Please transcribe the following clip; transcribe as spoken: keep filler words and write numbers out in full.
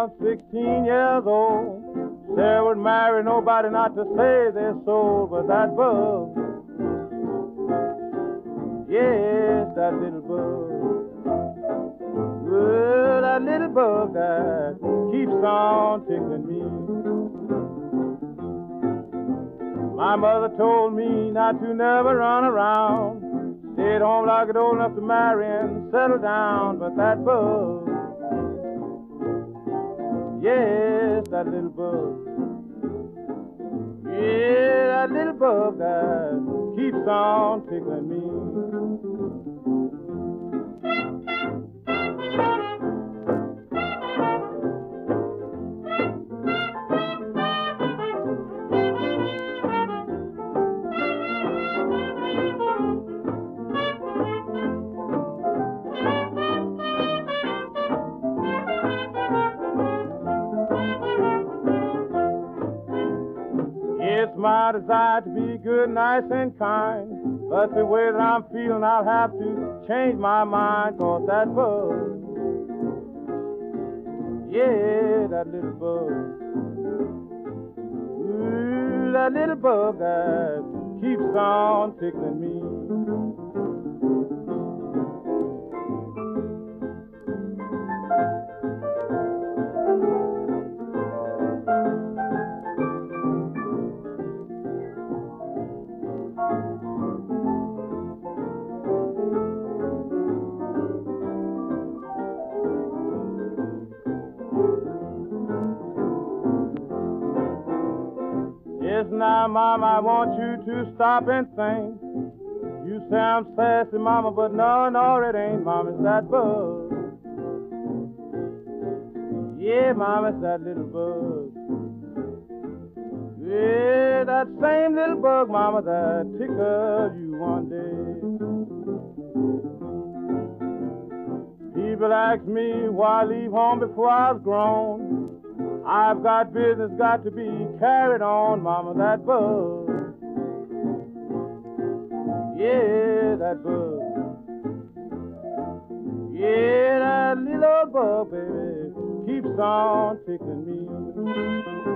about sixteen years old. Sarah would marry nobody not to save their soul, but that bug, yes, that little bug, well, that little bug that keeps on tickling me. My mother told me not to never run around, stay at home till I get old enough to marry and settle down, but that bug, yes, that little bug, yeah, that little bug that keeps on tickling me. It's my desire to be good, nice, and kind, but the way that I'm feeling, I'll have to change my mind, 'cause that bug, yeah, that little bug, ooh, that little bug that keeps on tickling me. Yes, now, Mama, I want you to stop and think. You say I'm sassy, Mama, but no, no, it ain't, Mama, it's that bug. Yeah, Mama, it's that little bug. Yeah, that same little bug, Mama, that tickled you one day. People ask me why I leave home before I was grown. I've got business got to be carried on, Mama, that bug. Yeah, that bug. Yeah, that little old bug, baby, keeps on tickling me.